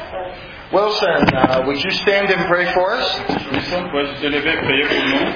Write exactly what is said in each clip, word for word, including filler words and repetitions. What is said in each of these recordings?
Wilson, uh, would you stand and pray for us? Wilson, peux-tu te lever et prier pour nous?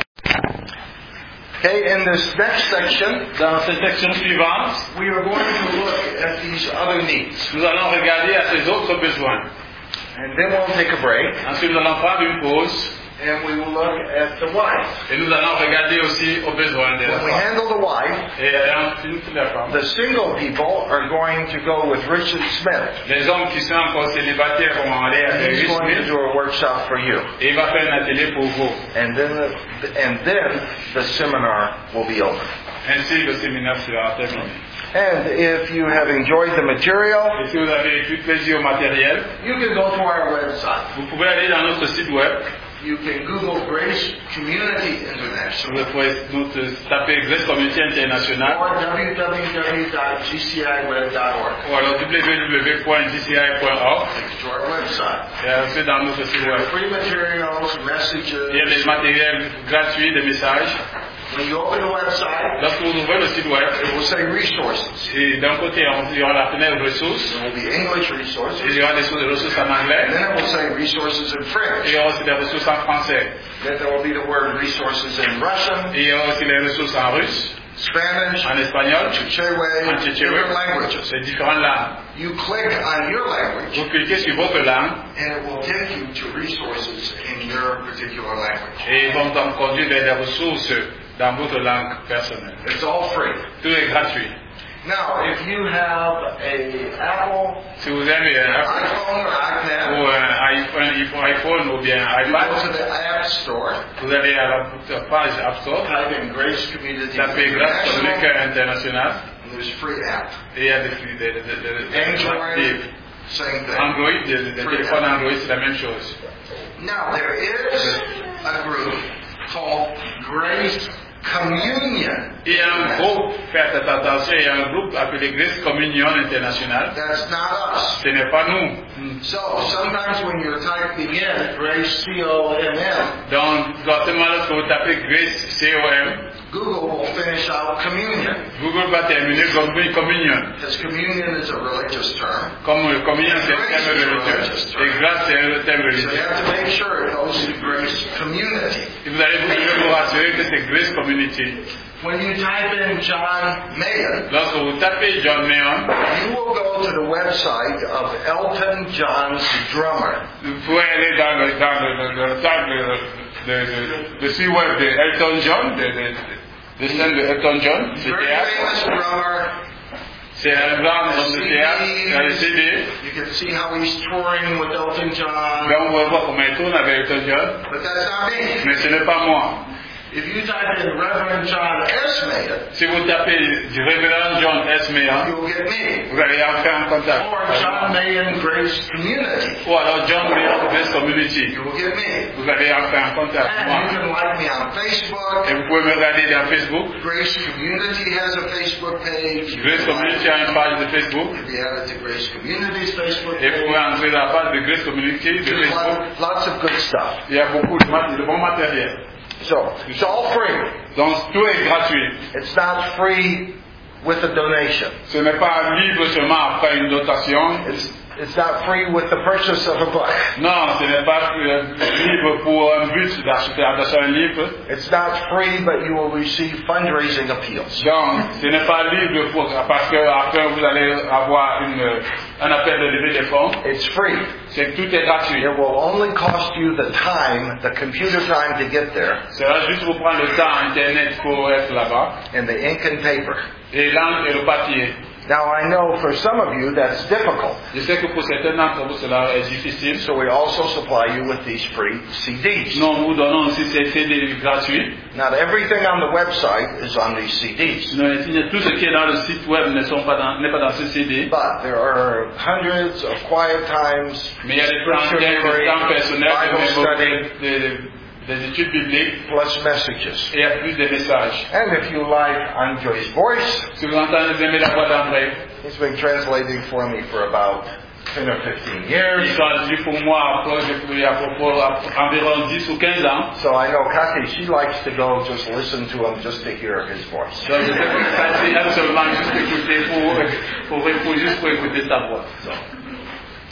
Okay, in this next section, Dans cette section suivante, we are going to look at these other needs. nous allons regarder à ces autres besoins. And then we'll take a break, Ensuite, nous allons prendre une pause and we will look at the wife. et nous allons regarder aussi aux besoins de la When we femme. handle the wife, Et ensuite, la femme. the single people are going to go with Richard Smith. Les hommes qui sont encore célibataires vont aller à He's going to Smith do a workshop for you. et il va faire un atelier pour vous. And then the, and then the seminar will be over. Ainsi, le séminaire sera terminé. And if you have enjoyed the material, Et si vous avez eu plaisir au matériel, you can go to our website. vous pouvez aller dans notre site web. You can Google Grace Community International Vous pouvez nous taper Grace Community International or w w w dot g c i web dot org. ou alors w w w point g c i point org. To our website. Et ensuite dans notre site web. Free materials, messages. Il y a des matériels gratuits, des messages. When you open the website, Lorsque vous ouvrez le site web, it will say resources. et d'un côté, il y aura la fenêtre ressources. There will be English Il resources. y aura des ressources en And anglais. then it will say resources in Et il French. y aura aussi des ressources en français. Then there will be the word resources in Russian, Et il y aura aussi les ressources en russe, Spanish, en espagnol, Chichewa, en tchétchéwe, different languages. c'est différentes langues. You click on your language, Vous cliquez sur votre langue and it will take you to resources in your particular language. et ils vont donc conduire vers des ressources dans votre langue personnelle. It's all free. Tout est gratuit. Now, if you have a Apple, Si vous avez un Apple iPhone, or iPad, ou un iPhone, iPhone ou bien you go iPad, to the App Store, vous allez à la page App Store, type in Grace Community tapez Grace Community International, International and there's free app. et il y a des, des, des, des, des, Android, des same thing. Android, des, des téléphones Android, c'est la même chose. Now, there is a group called Grace Communion. Il y a un groupe, faites attention, il y a un groupe appelé Grace Communion International. That's not us. Ce n'est pas nous. So, sometimes when you're typing in Grace C O M M, Donc, lorstement, lorsque vous tapez Grace C O M, Google will finish out communion. Google va terminer comme communion. Because communion is a religious term. Comme communion, c'est un terme religieux. Et grâce, c'est un terme So you religieux. have to make sure it goes to Grace Community. Et vous allez vous, devez vous rassurer que c'est Grace Community. When you type in John Mayer, Lorsque vous tapez John Mayon, you will go to the website of Elton John's drummer. vous pouvez aller dans le, dans le, le, le, dans le, le, le, le site web de Elton John, de, de, de scène de Elton John, c'est Very théâtre. famous drummer. C'est un grand homme de théâtre, dans le C D. You can see how he's touring with Elton John. Là, on va voir comment il tourne avec Elton John. But that's not me. Mais ce n'est pas moi. If you type in Reverend John S. Mayer, Si vous tapez du révérend John S. Mayon, you'll get me. vous allez entrer en contact. Or John Mayen Grace Community, Ou alors John Mayon Grace Community. you will get me. Vous allez entrer en contact. And you Moi. can like me on Facebook. Et vous pouvez me regarder dans Facebook. Grace Community has a Facebook page. Grace Community a une page de Facebook. You can be added to Grace Community's Facebook Et vous page. pouvez entrer dans la page de Grace Community de There's Facebook. lot- lots of good stuff. Il y a beaucoup de, mat- de bon matériel. So, it's all free. Donc tout est gratuit. It's not free with a donation. Ce n'est pas libre seulement après une dotation. It's, it's not free with the purchase of a book. Non, ce n'est pas euh, libre pour un but d'acheter d'acheter un livre. It's not free, but you will receive fundraising appeals. Donc, ce n'est pas libre pour, parce que après vous allez avoir une, un appel de levée des fonds. It's free. C'est tout est gratuit. It will only cost you the time, the computer time to get there, Ça va juste vous prendre le temps internet pour être là-bas. and the ink and paper. Et l'encre et le papier. Now I know for some of you that's difficult. Je sais que pour certains d'entre vous cela est difficile. So we also supply you with these free C Ds. Nous nous donnons aussi ces C D gratuits. Not everything on the website is on these C Ds. Non, tout ce qui est dans le site web ne sont pas dans, n'est pas dans ce C D. But there are hundreds of quiet times, Mais il y a des scripture centaines de memory, temps personnels, Bible study, des, des, des études bibliques, plus messages. et il y a plus de messages. And if you like Andre's voice, Si vous entendez aimer la voix d'André, he's been translating for me for about ten or fifteen years. il traduit pour moi il y a environ dix ou quinze ans. So I know Kati, she likes to go just listen to him just to hear his voice. Donc je sais que ça, c'est seulement juste écouter pour, pour, pour, juste pour écouter sa voix. So,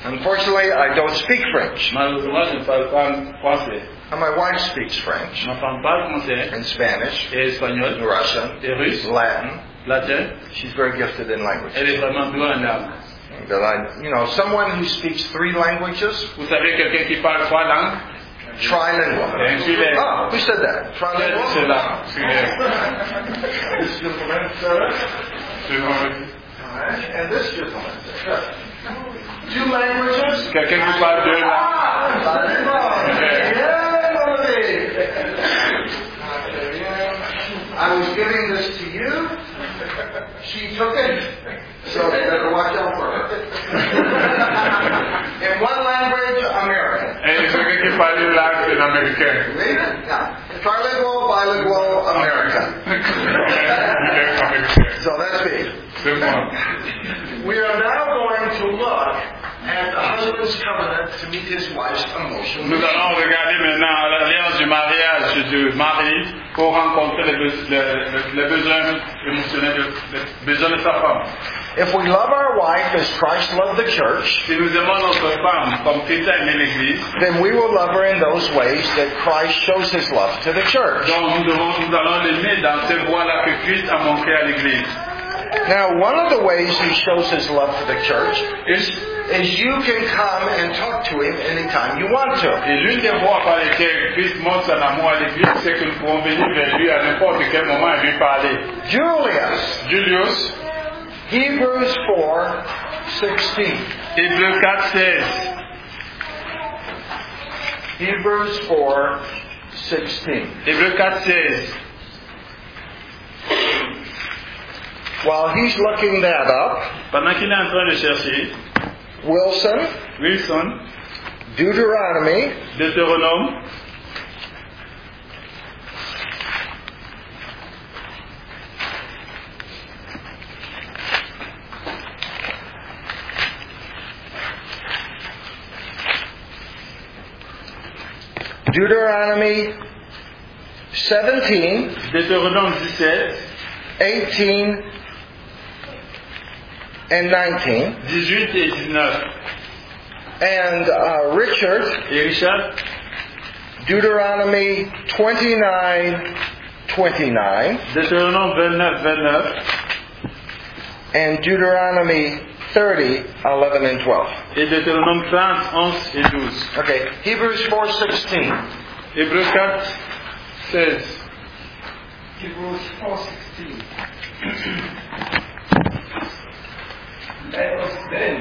Unfortunately, I don't speak French. Malheureusement, je ne parle pas français. And my wife speaks French Ma femme parle français and Spanish et espagnol and Russian, et russe, Latin. latin. She's very gifted in language. Elle est vraiment douée en langue. That I, you know, someone who speaks three languages, Vous savez, quelqu'un qui parle trois langues, trilingual. Et trilingue. Oh, who said that? Trilingual? c'est là. This gentleman said it. C'est All right. And this gentleman said it. Two languages? quelqu'un qui parle deux langues. Ah, trilingual. Yeah, Melody. I was giving this to you. She took it. So you better watch out for her. In one language, American. Et celui qui parle une langue, c'est l'américain. Read it? Yeah. Trilingual, bilingual, American. So that's me. C'est moi. We are now going to look at the husband's covenant to meet his wife's emotional Nous needs. allons regarder maintenant l'alliance du mariage du mari pour rencontrer les, be- les, les besoins émotionnels, les besoins de sa femme. If we love our wife as Christ loved the church, Si nous aimons notre femme comme Christ a aimé l'Église, then we will love her in those ways that Christ shows his love to the church. donc nous, devons, nous allons l'aimer dans ces voies-là que Christ a montré à l'Église. Now, one of the ways he shows his love to the church Et, is you can come and talk to him anytime you want to. et l'une des voies par lesquelles Christ montre son amour à l'Église, c'est que nous pouvons venir vers lui à n'importe quel moment et lui parler. Julius, Julius, Hebrews four sixteen. Hébreux quatre seize. Hebrews four sixteen. Hébreux quatre seize. While he's looking that up, Pendant qu'il est en train de chercher, Wilson, Wilson, Deuteronomy Deutéronome, Deuteronomy seventeen, Deutéronome dix-sept, eighteen, and nineteen. dix-huit et dix-neuf. And uh, Richard, Et Richard, Deuteronomy twenty-nine, twenty-nine, Deutéronome vingt-neuf, vingt-neuf, and Deuteronomy thirty, eleven, and twelve. et Deutéronome trente, onze et douze. Okay, Hebrews four sixteen. Hébreux quatre seize. Hebrews four sixteen. Let us then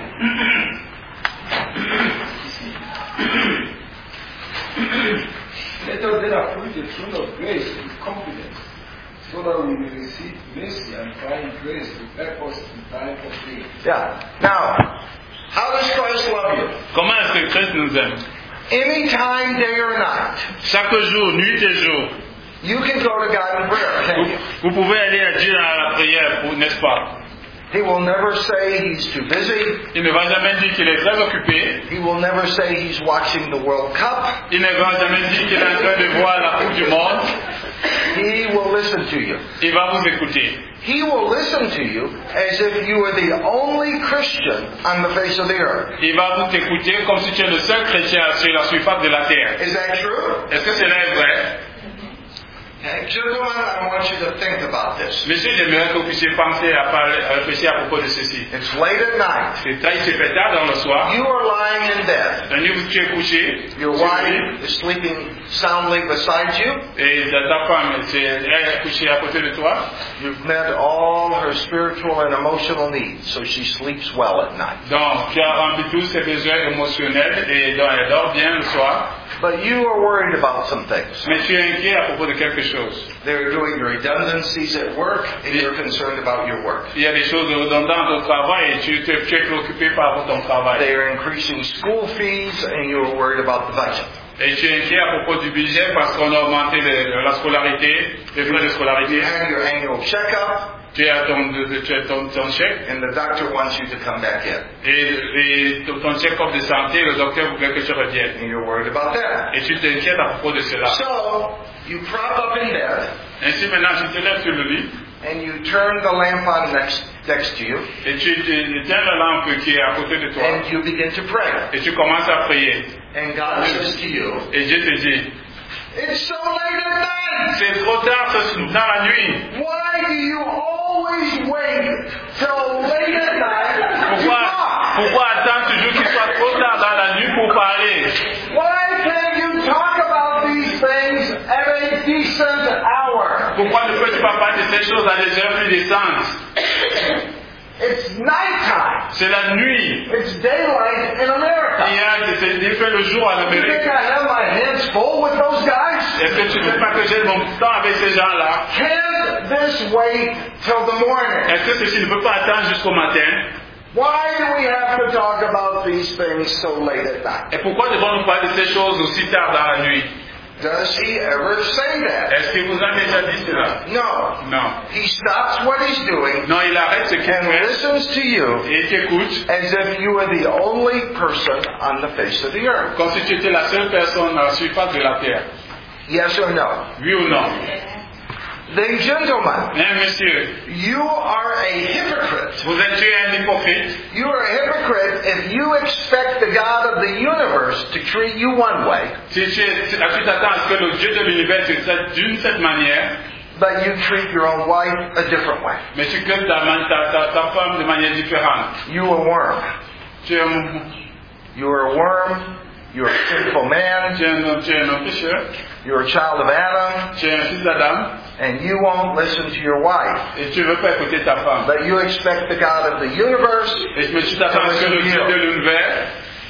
let us then approach the throne of grace with confidence, so that we may receive mercy and find grace to help us in time of need. Yeah. Now, how does Christ love you? Comment est-ce que Christ nous aime? Anytime, day or night. Chaque jour, nuit et jour, You can go to God in prayer, vous, can't you? vous pouvez aller à Dieu à la prière, pour- n'est-ce pas? He will never say he's too busy. Il ne va jamais dire qu'il est très occupé. He will never say he's watching the World Cup. Il ne va jamais dire qu'il est en train de voir la Coupe du Monde. He will listen to you. Il va vous écouter. He will listen to you as if you were the only Christian on the face of the earth. Il va vous écouter comme si tu es le seul chrétien sur la surface de la terre. Is that true? Est-ce que cela est vrai? Okay, gentlemen, I want you to think about this. Monsieur, j'aimerais que vous puissiez penser à, parler, à réfléchir à propos de ceci. It's late at night. C'est très c'est fait tard dans le soir. You are lying in bed. La nuit où tu es couché, Your sur le wife lit, is sleeping soundly beside you. et ta femme c'est- elle est couchée à côté de toi. You've met all her spiritual and emotional needs, so she sleeps well at night. Donc, tu as rempli tous ses besoins émotionnels et donc, elle dort bien le soir. But you are worried about some things. Mais tu es inquiet à propos de quelque chose. They're doing redundancies at work, and you're concerned about your work. Il y a des choses redondantes au travail et tu, te- tu es préoccupé par ton travail. They are increasing school fees, and you're worried about the budget. Et tu es inquiet à propos du budget parce qu'on a augmenté le- la scolarité, les frais de You scolarité. have your annual checkup, Tu as ton, de- tu as ton, ton chèque and the doctor wants you to come back in, et, et ton ton check-up de santé, le docteur voulait que tu reviennes. and you're worried about that. Et tu t'inquiètes à propos de cela. So, you prop up in bed, Ainsi maintenant, tu te lèves sur le lit and you turn the lamp on next, next to you, et tu éteins la lampe qui est à côté de toi, and you begin to pray. et tu commences à prier. And God says to you, Et Dieu te dit, it's so late at night. c'est trop tard ce- dans la nuit. Why do you always wait till late at night to Pourquoi, talk? pourquoi attendre toujours qu'il soit trop tard dans la nuit pour parler? Why can't you talk about these things at a decent hour? Pourquoi ne peux-tu pas parler de ces choses à des heures plus décentes? It's nighttime. C'est la nuit. It's daylight in America. Hier, c'est- il fait le jour en You think Amérique. I have my hands full with those guys? Est-ce que tu ne sais pas que j'ai mon temps avec ces gens-là? Can't this wait till the morning? Est-ce que ceci ne peut pas attendre jusqu'au matin? Why do we have to talk about these things so late at night? Et pourquoi devons-nous parler de ces choses aussi tard dans la nuit? Does he ever say that? Est-ce qu'il vous a déjà dit cela? No. Non. He stops what he's doing Non, il arrête ce qu'il and fait listens to you et il t'écoute as if you were the only person on the face of the earth. comme si tu étais la seule personne à la surface de la terre. Yes or no? Oui ou non? Then, gentlemen, Hein, monsieur, you are a hypocrite. vous êtes tu es un hypocrite. You are a hypocrite if you expect the God of the universe to treat you one way, Si tu es- tu tu t'attends à ce que le Dieu de l'univers te traite d'une certaine manière, but you treat your own wife a different way. mais tu traites ta, man- ta, ta, ta femme de manière différente. You a worm. Tu es un, You are a worm. You are a sinful man. tu es un, tu es un pécheur, You're a child of Adam. tu es un fils d'Adam, And you won't listen to your wife. et tu ne veux pas écouter ta femme. But you expect the God of the universe. Et mais tu t'attends à ce que le Dieu de l'univers,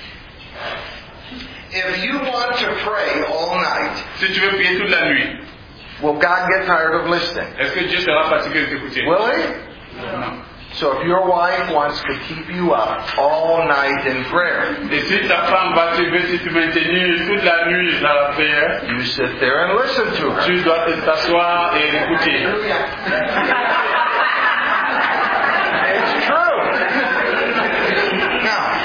If you want to pray all night, si tu veux prier toute la nuit, will God get tired of listening? est-ce que Dieu sera fatigué de t'écouter? Will he? Non. So if your wife wants to keep you up all night in prayer, Et si ta femme va te, veut te maintenir toute la nuit dans la prière, you sit there and listen to her. tu dois te- t'asseoir et l'écouter. It's true. Now,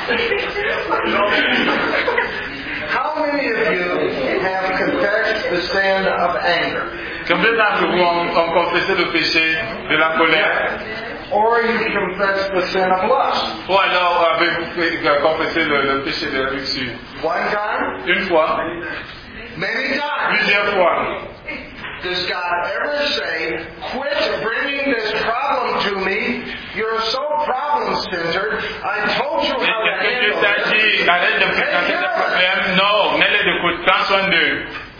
how many of you have confessed the sin of anger? Combien d'entre vous ont, ont confessé le péché de la colère? Or you confess the sin of lust? Ou alors avez-vous fait- confessé le, le péché de la luxure? One time? Une fois? Many times. Plusieurs fois? Does God ever say, quit bringing this problem to me? You're so problem-centered. I told you how to Est-ce que Dieu handle t'a dit, it. arrête de présenter tes problèmes? Non, mets-les de côté, prends soin d'eux.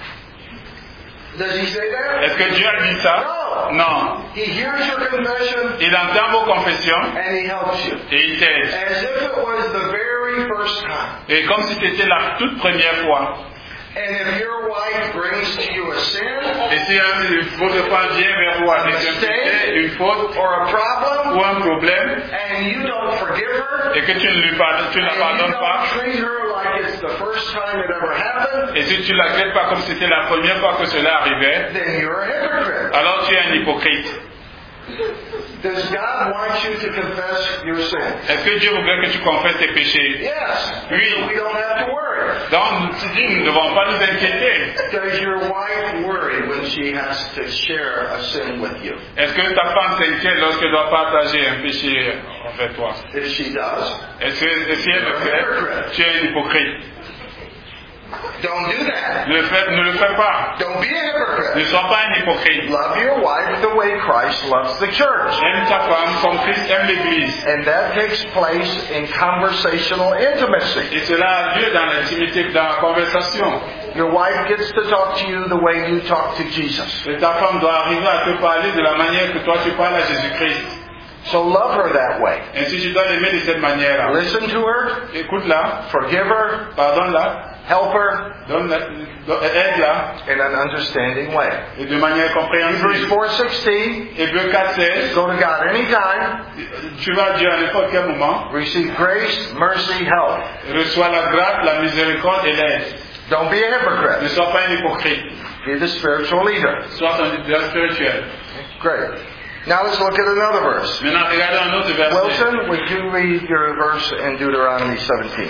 Does he say that? Est-ce que Dieu a dit ça? Non. He hears your confession Il entend vos confessions and he helps you. et il t'aide. As if it was the very first time. Et comme si c'était la toute première fois. And if your wife brings to you a sin Et si un, votre femme vient vers vous avec un péché, une faute or a problem, ou un problème, and you don't forgive her, et que tu ne lui pardonnes, tu ne la and you pardonnes don't pas, treat her like it's the first time it ever happened, et si tu ne la traites pas comme si c'était la première fois que cela arrivait, then you're a hypocrite. alors tu es un hypocrite. Does God want you to confess your sin? Est-ce que Dieu voudrait que tu confesses tes péchés? Yes. Oui. So we don't have to worry. Donc, tu dis, nous ne devons pas nous inquiéter. Does your wife worry when she has to share a sin with you? Est-ce que ta femme s'inquiète lorsqu'elle doit partager un péché avec toi? If she does, Est-ce que si elle le fait, tu es un hypocrite? don't do that. Ne le fais, ne le fais pas. Don't be a Ne hypocrite. sois pas un hypocrite. Love your wife the way Christ loves the church. Aime ta femme comme Christ aime l'Église. And that takes place in conversational intimacy. Et cela a lieu dans l'intimité, dans la conversation. Your wife gets to talk to you the way you talk to Jesus. Et ta femme doit arriver à te parler de la manière que toi tu parles à Jésus-Christ. So love her that way. Ainsi tu dois l'aimer de cette manière-là. Listen to her, Écoute-la, forgive her, pardonne-la, help her donne-la, don- aide-la, in an understanding way. et de manière Hebrews compréhensible. four sixteen, Hébreux quatre seize, go to God anytime, tu vas à Dieu à n'importe quel moment, receive grace, mercy, help. reçois la grâce, la miséricorde et l'aide. Don't be a Ne hypocrite. sois pas un hypocrite, Be the spiritual leader. sois un leader spirituel. Great. Now let's look at another verse. Maintenant, regardez un autre verset. Wilson, would you read your verse in Deuteronomy seventeen?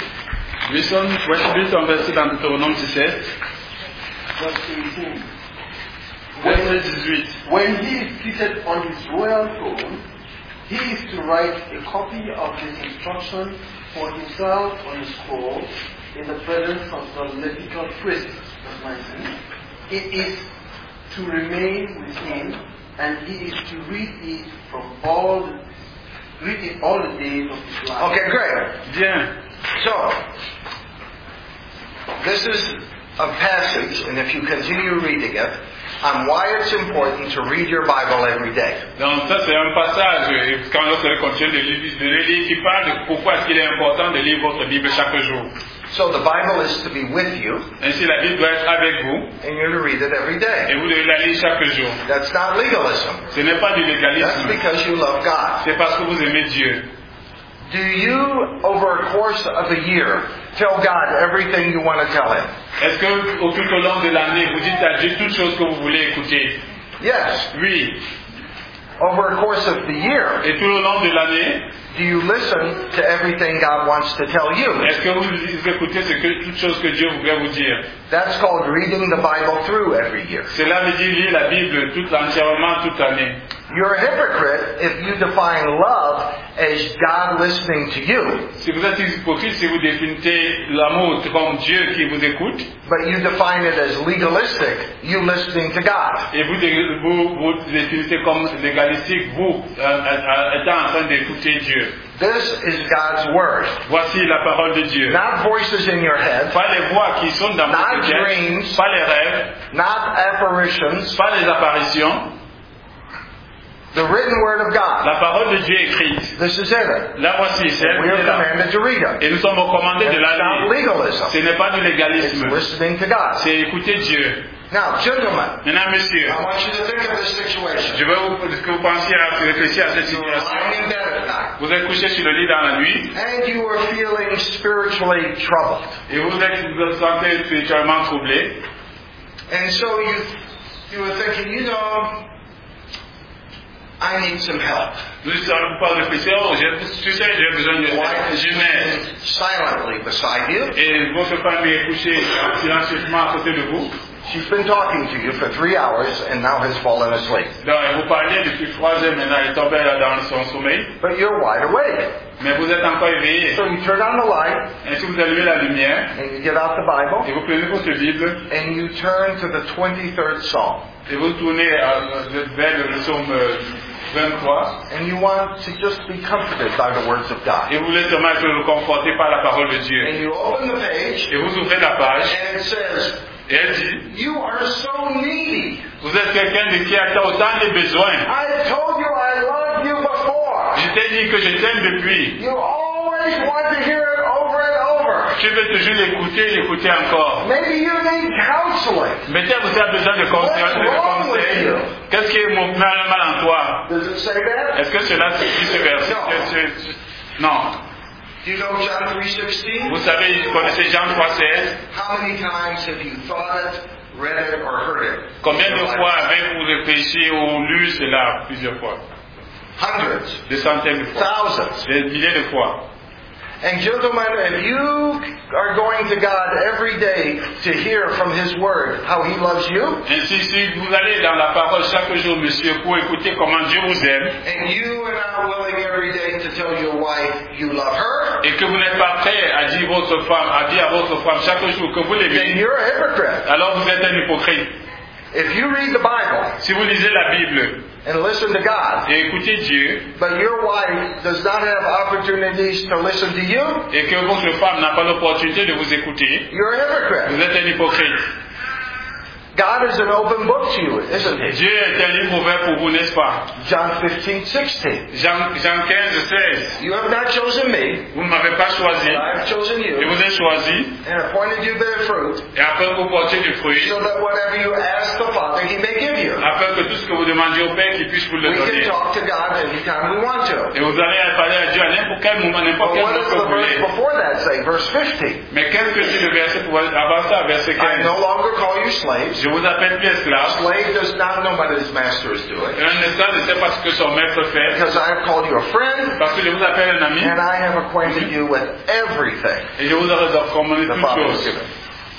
Wilson, voici lui ton verset dans Deutéronome dix-sept. Verse eighteen. Verset dix-huit. When he is seated on his royal throne, he is to write a copy of his instruction for himself on a scroll in the presence of the Levitical priest. Verse nineteen. It is to remain with him, and he is to read it from all the, read it all the days of his life. Okay, great. Bien. So, this is a passage, and if you continue reading it, on why it's important to read your Bible every day. Donc ça c'est un passage, et quand lorsque vous continuez de lire, de le lire, qui parle de pourquoi est-ce qu'il est important de lire votre Bible chaque jour. So the Bible is to be with you, Ainsi la Bible doit être avec vous, and you're to read it every day. et vous devez la lire chaque jour. That's not legalism. Ce n'est pas du That's légalisme, because you love God. c'est parce que vous aimez Dieu. Do you, over a course of a year, tell God everything you want to tell Him? Est-ce que au tout au long de l'année, vous dites à Dieu toutes choses que vous voulez écouter? Yes. Oui. Over a course of the year, Et tout au long de l'année, do you listen to everything God wants to tell you? est-ce que vous écoutez ce que, toutes choses que Dieu voudrait vous dire? That's called reading the Bible through every year. Cela veut dire lire la Bible toute entièrement toute l'année. You're a hypocrite if you define love as God listening to you, Si vous êtes hypocrite, si vous définissez l'amour comme Dieu qui vous écoute, but you define it as legalistic, you listening to God. et vous, dé- vous, vous définissez comme légalistique, vous euh, euh, étant en train d'écouter Dieu. This is God's Word. Voici la parole de Dieu. Not voices in your head, Pas les voix qui sont dans Not votre tête, dreams. pas les rêves, not apparitions, pas les apparitions, the written Word of God. la parole de Dieu écrite. This is it. Là voici, c'est elle We qui are est là. commanded to read it. Et nous sommes recommandés de It's la not lire. legalism. Ce n'est pas du It's légalisme, listening to God. c'est écouter Dieu. Now, gentlemen, Maintenant, monsieur, I want you to think of this situation. je veux vous, que vous pensiez à réfléchir à cette You're situation. lying in bed at night, Vous êtes couché sur le lit dans la nuit and you are feeling spiritually troubled. et vous êtes, vous vous sentez spirituellement troublé. And so you, you were thinking, you know, I need some help. Nous sommes pas réfléchir, oh, j'ai- tu sais, j'ai besoin de Wife is je mets. sitting silently beside you. Et votre femme est couchée silencieusement à côté de vous. She's been talking to you for three hours and now has fallen asleep. Donc, elle vous parlez depuis trois heures maintenant, elle est tombée là dans son sommeil. But you're wide awake. Mais vous êtes encore éveillé. So you turn on the light Ainsi, vous allumez la lumière and you get out the et Bible vous prenez votre Bible and you turn to the twenty-third Psalm. et vous tournez à- vers le psaume euh, vingt-trois And you want to just be comforted by the words of God. et vous voulez seulement être reconforté par la parole de Dieu. And you open the page Et vous ouvrez la page and it says, et elle dit, you are so needy. vous êtes quelqu'un de qui a autant de besoins. I told you I loved you before. Je t'ai dit que je t'aime depuis. You always want to hear it over and over. Tu veux toujours l'écouter, l'écouter encore. Maybe you need counseling. Mais tu as vous avez besoin de conseils. What's de wrong with conseils. you? Qu'est-ce qui est mon mal mal en toi? Does it say that? Est-ce que cela dit ce verset? Non. Que ce- Non. Do you know John three sixteen? Vous savez, vous connaissez Jean trois seize. How many times have you thought it, read it, or heard it? Combien de fois avez-vous réfléchi ou lu cela plusieurs fois? Hundreds, Des centaines de fois. thousands. Des milliers de fois. And gentlemen, if you are going to God every day to hear from His Word how He loves you, Ainsi, si vous allez dans la parole chaque jour, monsieur, pour écouter comment Dieu vous aime, and you are not willing every day to tell your wife you love her, et que vous n'êtes pas prêt à dire votre femme, à dire à votre femme chaque jour que vous then l'aimez, you're a hypocrite. alors vous êtes un hypocrite. If you read the Bible Si vous lisez la Bible and listen to God, et écoutez Dieu, but your wife does not have opportunities to listen to you, et que votre femme n'a pas l'opportunité de vous écouter, you're a hypocrite. vous êtes un hypocrite. God is an open book to you, isn't He? Dieu est un livre ouvert pour vous, n'est-ce pas? John fifteen sixteen. Jean, Jean quinze, seize. You have not chosen me, Vous ne m'avez pas choisi, but I have chosen je you, vous ai choisi, and appointed you bear fruit, et afin que vous portiez du fruit, so that whatever you ask the Father, He may give you. afin que tout ce que vous demandiez au Père, qu'il puisse vous le We can donner. talk to God anytime we want to. Et vous allez parler à Dieu à n'importe quel moment, n'importe But quel what moment does que the vous verse voulez. before that say? Verse fifteen. Mais qu'est-ce que dit le verset pour avant ça, verset I quinze? no longer call you slaves. Je vous appelle plus esclaves. Slave does not know what his master is doing. Un esclave ne sait pas ce que son maître fait. Because I have called you a friend, Parce que je vous appelle un ami, and I have acquainted you with everything et je vous aurai recommandé the toutes Father has choses. given.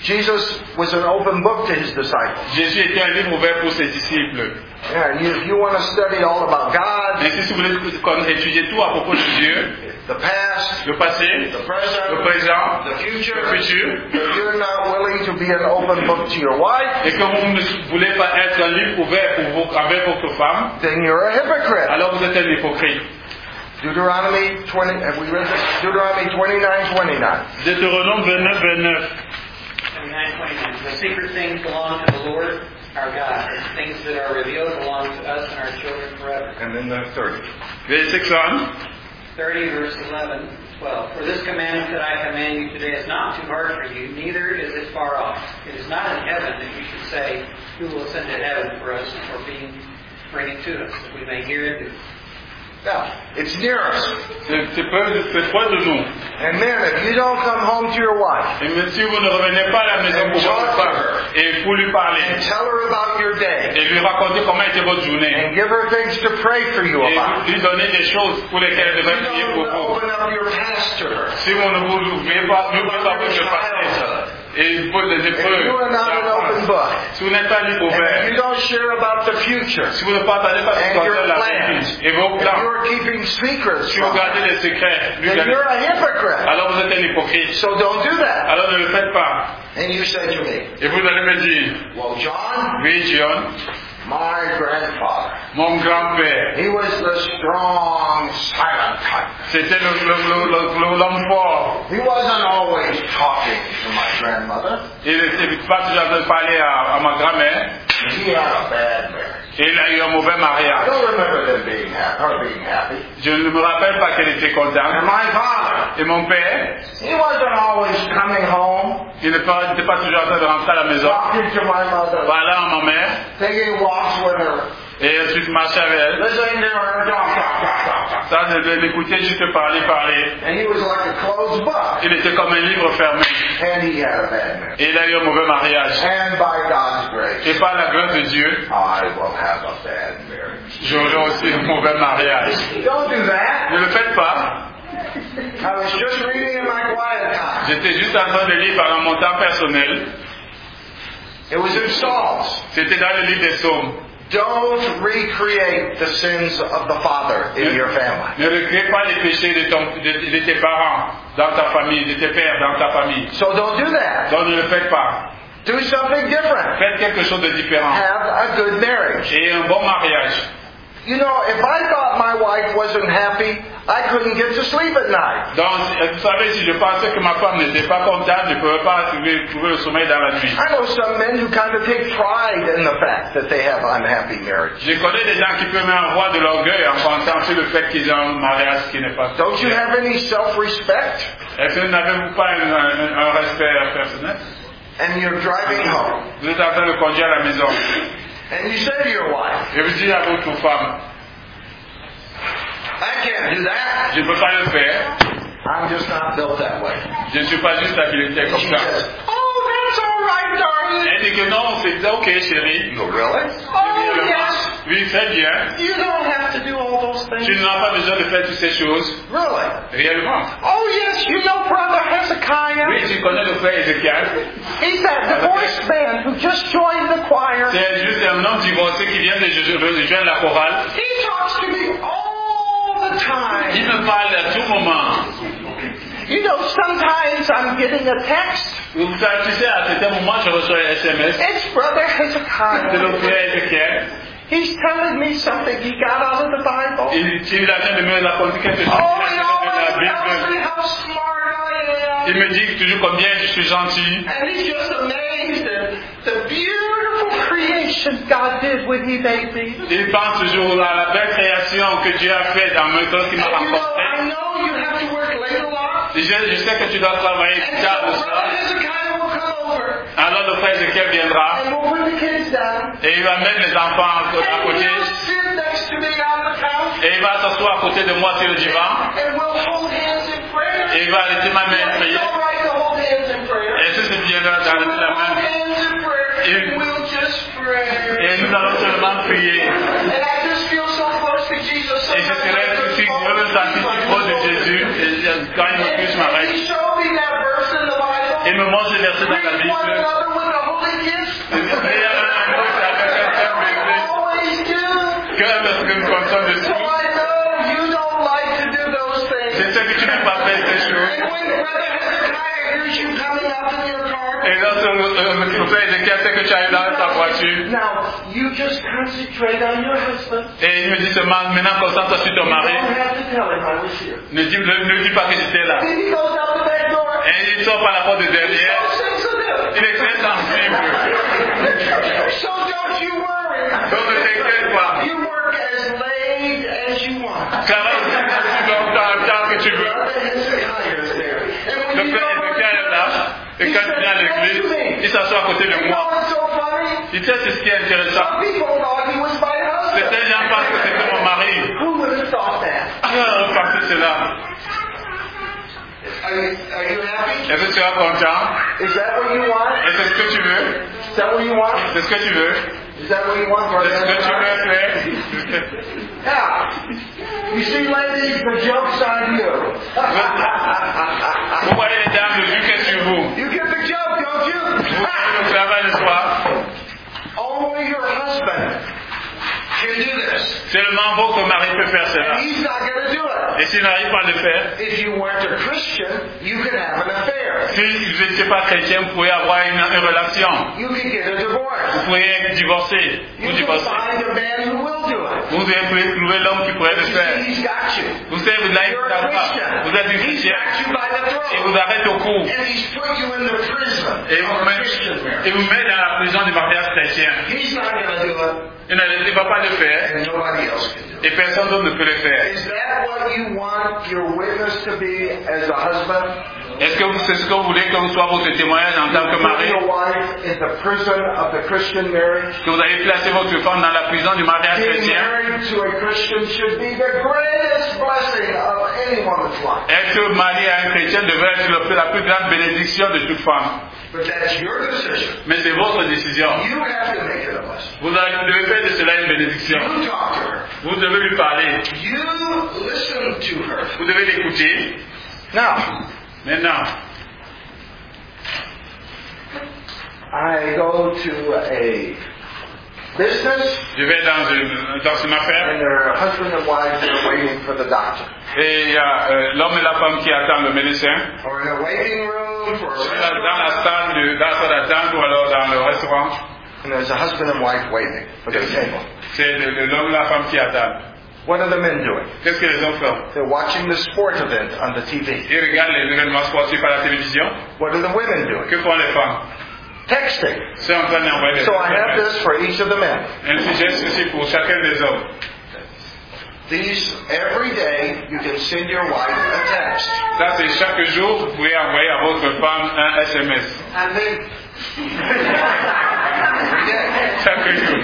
Jesus was an open book to his disciples. Jésus était un livre ouvert pour ses disciples. Yeah, and you, if you want to study all about God, Ainsi, si vous voulez étudier tout à propos de Dieu, the past, le passé, the present, le présent, the future, le futur, if you're not willing to be an open book to your wife, et que vous ne voulez pas être un livre ouvert pour vous, avec votre femme, then you're a hypocrite. alors vous êtes un hypocrite. Deuteronomy twenty, have we read this? Deuteronomy twenty-nine twenty-nine. Deutéronome vingt-neuf vingt-neuf. twenty-nine twenty-nine. The secret things belong to the Lord our God. The things that are revealed belong to us and our children forever. And then the thirty. Verset one. thirty, verse eleven, twelve. For this commandment that I command you today is not too hard for you, neither is it far off. It is not in heaven that you should say, who will ascend to heaven for us, or being, bring it to us, that we may hear it. Now, it's near us. C'est c'est près de c'est près de nous. And then if you don't come home to your wife Et même si vous ne revenez pas à la maison pour votre femme, et pour lui parler, and tell her about your day, et lui raconter comment était votre journée, and give her things to pray for you et about, lui donner des choses pour lesquelles elle you devrait prier pour don't vous. open up your past to her. Si vous ne vous ouvrez pas, n'ouvrez pas votre passé, et pour des If épreuves, you are not an open book, si vous n'êtes pas libre and if ouvert, you don't share about the future, si vous ne partagez pas ce and qu'on your appelle la plans, vie et vos if plans, you're keeping secrets si vous from gardez her, des secrets, lui then gardez- you're a hypocrite. alors vous êtes un hypocrite. So don't do that. Alors ne le faites pas. And you say to me, Et vous allez me dire, well, John, oui, John, my grandfather, mon grand-père, he was the strong, silent type. c'était le- le- le- le- l'homme fort. He wasn't always talking to my grandmother. Il n'était pas toujours en train de parler à, à ma grand-mère. He had a bad marriage. Et il a eu un mauvais I mariage. don't remember them being happy, her being happy. Je ne me rappelle pas qu'elle était And contente. my father, Et mon père, he wasn't always coming home, il n'était pas, n'était pas toujours en train de rentrer à la maison. talking to my mother, Voilà à ma mère. taking walks with her, Et ensuite marcher avec elle. listening to her talk, talk, talk, talk, talk. Ça, de de l'écouter juste parler, parler. And he was like a closed book. Il était comme un livre fermé. And he had a bad marriage. Et il a eu un mauvais mariage. And by God's grace, Et par la grâce de Dieu, I will have a bad marriage. j'aurai aussi un mauvais mariage. Don't do that. Ne le faites pas. I was just reading in my quiet time. J'étais juste en train de lire pendant mon temps personnel. It was in Psalms. C'était dans le livre des Psaumes. Don't recreate the sins of the father in your family. Ne recrée pas les péchés de, ton, de, de tes parents dans ta famille, de tes pères dans ta famille. So don't do that. Donc ne le faites pas. Do something different. Faites quelque chose de différent. Have a good marriage. Et un bon mariage. You know, if I thought my wife wasn't happy, I couldn't get to sleep at night. Donc, vous savez, si je pensais que ma femme n'était pas contente, je ne pouvais pas trouver, trouver le sommeil dans la nuit. I know some men who kind of take pride in the fact that they have unhappy marriage. Je connais des gens qui peuvent avoir de l'orgueil en pensant sur le fait qu'ils ont un mariage qui n'est pas Don't you have any self-respect? Est-ce que n'avez-vous pas un, un, un respect personnel? And you're driving home. Vous êtes en train de conduire à la maison. And you say to your wife, Et vous dites à votre femme, I can't do that. je ne peux pas le faire. I'm just not built that way. Je ne suis pas juste habilité And comme she ça. says, oh, that's all right, darling. Elle dit que non, c'est ok, chérie. You go, really? Oh, Oh, yes. Oui, très bien. You don't have to do all those Tu things. n'as pas besoin de faire toutes ces choses. Really? Réellement. Oh, yes. You know Brother Hezekiah? Oui, tu connais le frère Ézéchiel. He's that divorced man who just joined the choir. C'est juste un homme divorcé qui vient de joindre la chorale. He talks to me all the time. Il me parle à tout moment. You know, sometimes I'm getting a text. Vous savez, tu sais, à certains moments, je reçois un S M S It's Brother de Hezekiah. notre frère Ézéchiel. He's telling me something he got out of the Bible. Il, il a train de me raconter quelque chose Oh, de he la always tells Bible. me how smart I Il am. me dit toujours combien je suis gentil. And he's just amazed at the beautiful creation God did when he made me. Il pense toujours à la belle création que Dieu a faite dans le temps qu'il m'a And you know, I rencontré. know you have to work late a lot. Je, je sais que tu dois travailler And tard le so soir. Brother Hezekiah will come over. Alors le frère Ézéchiel viendra And we'll put the kids down. et il va mettre les enfants à And côté. he'll sit next to me on the couch. Et il va s'asseoir à côté de moi sur le divan. And we'll hold hands in prayer. Et il va arrêter ma main et prier. It's all right to hold hands in prayer. Et si c'est bien là, We'll d'arrêter la hold main. hands in prayer. Et- And we'll just pray. Et nous allons seulement prier. And I just feel so close to Jesus. Et je serai aussi, je me sentir si proche de Jésus. Et quand il me touche ma And règle. he showed me that verse in the Bible. Il me montre ces versets dans la Greet one Bible. another with a holy kiss. Et il y a un mot avec un terme baiser. Always do. Que parce que nous sommes So dessus. I know you don't like to do those things. Je sais que tu n'as pas fait ces choses. And when Brother Hezekiah hears you coming up in your car, Et lorsque le frère Ézéchiel sait que tu arrives dans ta voiture, now you just concentrate on your husband. et il me dit seulement, maintenant concentre-toi sur ton You mari. don't have to tell him I was here. Ne dis, ne, ne dis pas que j'étais là. Then he goes out the back door. Et il sort par la porte de derrière. So sensitive. Il est très sensible. So don't you worry. Donc ne t'inquiète pas. You work as late as you want. Travaille aussi longtemps, le temps que tu veux. Brother Hezekiah is there. And Le when you frère go Ézéchiel est là. Et quand il vient à l'église, il s'assoit à côté de You moi. know what's so funny? Il sait ce qui est intéressant. Some people thought he was my husband. Certains gens pensent que c'était mon mari. Who would have thought that? Ah, parce que c'est là. Are you, are you happy? Est-ce que tu es content? Is that what you want? Est-ce que c'est ce que tu veux? Is that what you want? C'est ce que tu veux? Is that what you want, brother? C'est ce que tu veux faire? Yeah. You see, ladies, the joke's on you. Vous voyez les dames, le but est sur vous. You get the joke, don't you? Vous voyez le travail le soir. Only your husband can do this. Seulement votre mari peut faire And cela. he's not going to do it. Et s'il n'arrive pas à le faire, If you weren't a Christian, you could have an affair. si vous n'étiez pas chrétien, vous pouvez avoir une, une relation. You could get a Vous divorce. pouvez divorcer. You Vous can divorcez. find a man who will do it. Vous pouvez trouver l'homme qui pourrait le You faire. see, he's got you. Vous savez, vous n'avez You're a pas. Christian. Vous êtes une He's chrétienne. got you by the Et throat. vous arrête au cou. And he's put you in the prison Et vous, of met, Christian et marriage. vous met dans la prison du mariage chrétien. He's not going to do it, Il ne va pas le faire. and nobody else can do it. Et personne d'autre ne peut le faire. Is that what you want your witness to be as a husband? Est-ce que vous- c'est ce que vous voulez que vous soit votre témoignage en tant que Put mari? your wife in the prison of the Christian marriage? Que vous avez placé votre femme dans la prison du mariage Being chrétien? married to a Christian should be the greatest blessing of any woman's life. Être marié à un chrétien devrait être le- la plus grande bénédiction de toute femme. But that's your decision. Mais c'est votre décision. You have to make it a blessing. Vous devez faire de cela une bénédiction. You talk to her. Vous devez lui parler. You listen to her. Vous devez l'écouter. Now, Maintenant, I go to a business, je vais dans une, dans une affaire and there are husband and wives that are waiting for the doctor. et il y a euh, l'homme et la femme qui attendent le médecin. Or in a waiting room for a Dans dans la restaurant. salle de- dans la salle d'attente ou alors dans le restaurant. And there's a husband and wife waiting for the table. C'est le- le- l'homme et la femme qui attendent. What are the men doing? Qu'est-ce que les hommes font? They're watching the sport event on the T V. Ils regardent les événements sportifs à la télévision. What are the women doing? Que font les femmes? Texting. C'est en train d'envoyer des So I have messages. this for each of the men. Ainsi, j'ai ceci pour chacun des hommes. These, every day, you can send your wife a text. Ça, c'est chaque jour, vous pouvez envoyer à votre femme un S M S. And then, every day, Chaque jour.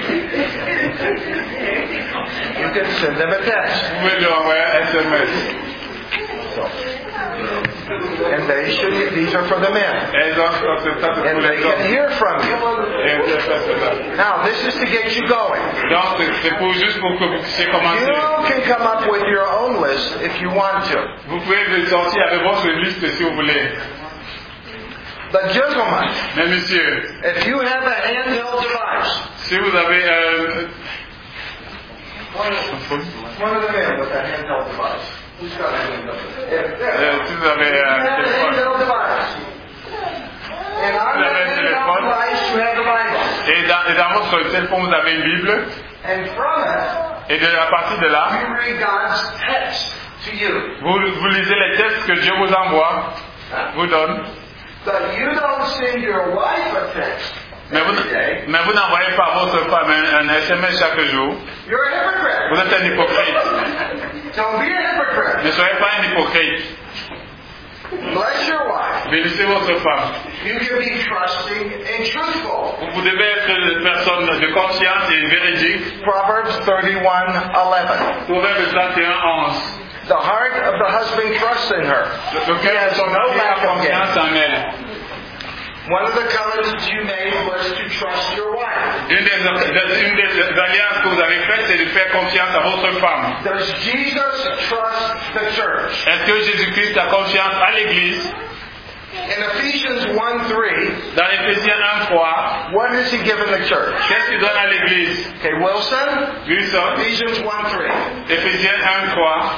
you can send them a text. Vous pouvez lui envoyer un S M S. So, and they should, these are for the men. Et donc, ça, c'est ça, c'est pour And they les can hommes. hear from you. Et ça, ça, c'est ça. Now, this is to get you going. Donc, c'est- c'est pour, juste pour que vous puissiez commencer. You can come up with your own list if you want to. Vous pouvez le sortir avec votre liste si vous voulez. But gentlemen, Mais monsieur, if you have a handheld device, si vous avez euh, one of the men with a handheld device. Who's got a handheld device? euh, si vous avez You un have a téléphone handheld device. And on Vous that avez un handheld téléphone. device, you have the Bible. et dans, et dans votre téléphone vous avez une Bible And from it, et de à partir de là you read God's text to you. vous, vous lisez les textes que Dieu vous envoie, vous donne. But you don't send your wife a text Mais vous, every day. mais vous n'envoyez pas à votre femme un, un S M S chaque jour. You're a Vous hypocrite. êtes un hypocrite. Don't be a hypocrite. Ne soyez pas un hypocrite. Bless your wife. Bénissez votre femme. You can be trusting and truthful. Vous, vous devez être une personne de confiance et véridique. Proverbs thirty-one eleven. Proverbe trente et un, onze. The heart of the husband trusts in her. Le cœur de son mari a confiance en elle. One of the covenants you made was to trust your wife. Une des, une des alliances que vous avez faites, c'est de faire confiance à votre femme. Does Jesus trust the church? Est-ce que Jésus-Christ a confiance à l'Église? In Ephesians Ephesians one three, Dans Éphésiens un trois, what has he given the church? qu'est-ce qu'il donne à l'Église? Okay, Wilson, Wilson, Ephesians one three. Éphésiens un trois,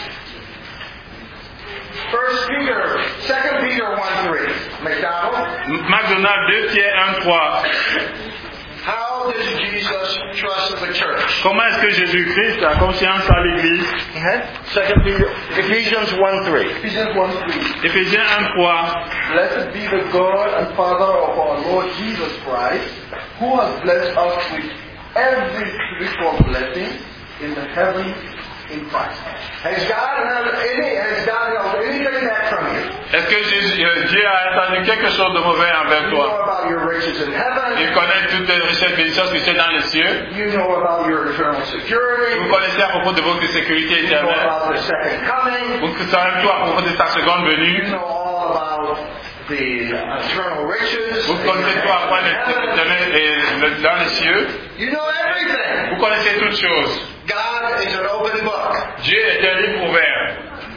First Peter, Second Peter one three. McDonald, McDonald deux Pierre un trois. how does Jesus trust the church? Comment est-ce que Jésus-Christ a confiance à l'Église? Second Peter, Ephesians one three. Ephesians one three. Éphésiens un trois. Blessed be the God and Father of our Lord Jesus Christ, who has blessed us with every spiritual blessing in the heavens in Christ. Has God held any? Has God held anything back from you? Est-ce que Jésus- euh, Dieu a attendu quelque chose de mauvais envers You know toi? about your riches in Il heaven. connaît toutes les richesses et les choses qui sont dans les cieux. You know about your eternal Vous security. connaissez à propos de votre sécurité You know éternelle. about the second coming. Vous savez tout à propos de sa seconde You venue. know all about the eternal riches. Vous connaissez tout à propos de l'éternel et le- dans les cieux. You know everything. Vous connaissez toutes choses. God is an open book. Dieu est un livre ouvert.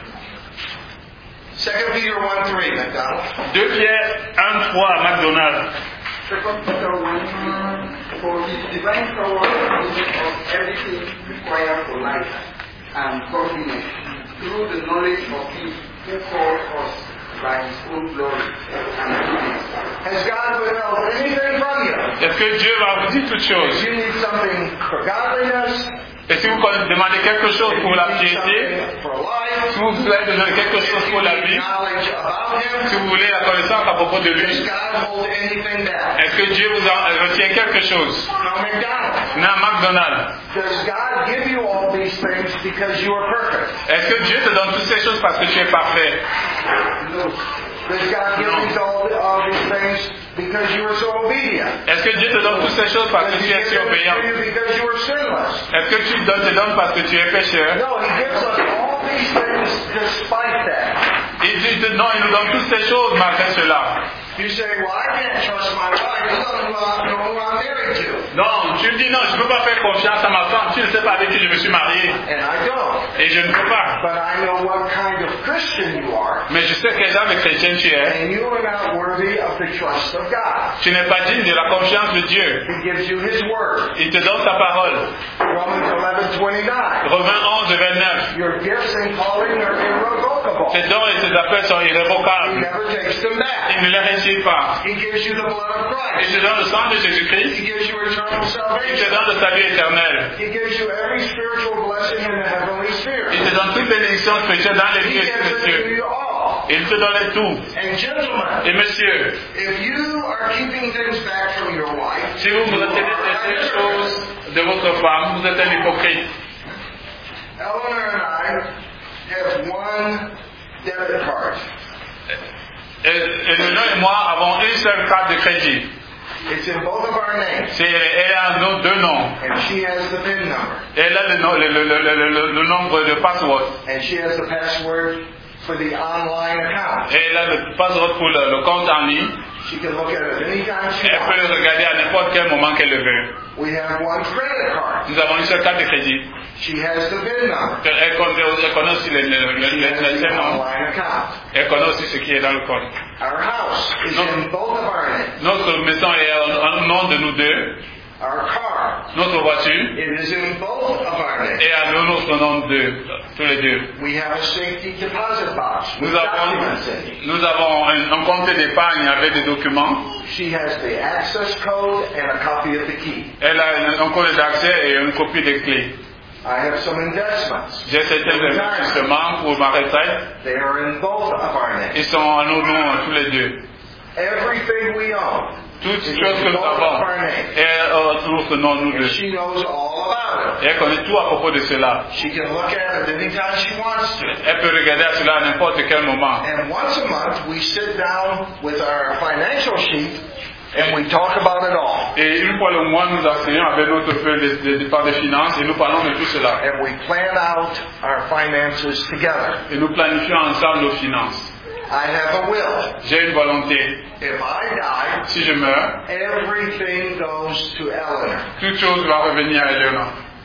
Second Peter one three, McDonald. deux Pierre un trois, McDonald. Second Peter one, for his divine power is of everything required for life and godliness, through the knowledge of him who called us by his own glory and goodness. Has God withheld anything from you? Est-ce que Dieu va vous dire toutes If choses? you need something for godliness, Et si vous demandez quelque chose if pour you la need piété, something for life, si vous avez besoin de quelque chose if pour you la need vie, knowledge about si him, vous voulez la connaissance à propos de does lui, God hold anything back? est-ce que Dieu vous en retient quelque chose? Now, McDonald, Non, McDonald. does God give you all these things because you are perfect? Est-ce que Dieu te donne toutes ces choses parce que tu es parfait? No. Does God give No. you all, all these things because you are so obedient? Est-ce que Dieu te donne toutes ces choses parce Does que He tu es give si them obéissant? to you because you are sinless? Est-ce que tu donnes, te donnes parce que tu es pécheur? No, He gives us all these things despite that. Il dit, non, il nous donne toutes ces choses malgré cela. You say, well, I can't trust my wife. You don't know who I'm married to. Non, tu dis non, je ne peux pas faire confiance à ma femme. Tu ne sais pas avec qui je me suis marié. And I don't. Et je ne peux pas. But I know what kind of Christian you are. Mais je sais quel genre de chrétien tu es. And you are not worthy of the trust of God. Tu n'es pas digne de la confiance de Dieu. He gives you His Word. Il te donne sa parole. Romans eleven twenty-nine. Romains onze, vingt-neuf. Your gifts and calling are irrevocable. Tes dons et tes appels sont He irrévocables. never takes them back. Il ne les retire pas. He gives you the blood of Il Christ. te donne le sang de Jésus-Christ. He gives you eternal Il te salvation. donne le salut éternel. He gives you every spiritual blessing in the heavenly Il sphere. te donne toutes les bénédictions spirituelles dans les He lieux gives it to spirituels. you all. Il te donne tout. And gentlemen, Et monsieur, if you are keeping things back from your wife, si vous vous you retenez are a certaines hypocrite. choses de votre femme, vous êtes un hypocrite. Eleanor and I have one debit card. Et, et Léon et moi avons une seule carte de crédit. It's in both of our names. C'est, elle a nos deux noms. And she has the PIN number. Elle a le, nom- le, le, le, le, le- le nombre de password. And she has the password for the online account. Et elle a le password pour le, le compte en ligne. She can look at it anytime she Elle peut le wants. regarder à n'importe quel moment qu'elle le veut. We have one credit card. Nous avons une seule carte de crédit. She has the PIN number. Elle connaît, elle connaît aussi le, le, le, She le, has le, the le nom. online account. Elle connaît aussi ce qui est dans le compte. Our house is No. in both of our names. Notre maison est en, en nom de nous deux. Our car, Notre voiture it is in both of our names. est à nous, notre nom de tous les deux. We have a safety deposit box with Nous avons, documents in it. nous avons un, un compte d'épargne avec des documents. She has the access code and a copy of the key. Elle a un, un code d'accès et une copie des clés. I have some investments. J'ai certains investissements pour ma retraite. They are in both of our names. Ils sont à nos noms tous les deux. Everything we own Toutes is les choses que in nous both of avons our names. est à notre nom, nous And deux. she knows all about Et elle connaît tout à propos de cela. it. She can look at it anytime she wants to. Elle peut regarder à cela à n'importe quel moment. And once a month, we sit down with our financial sheet and we talk about it all. Et une fois le mois, nous enseignons avec notre feuille de, de départ des finances et nous parlons de tout cela. And we plan out our finances together. Et nous planifions ensemble nos finances. I have a will. J'ai une volonté. If I die, Si je meurs, everything goes to Eleanor. toute chose va revenir à Eleanor.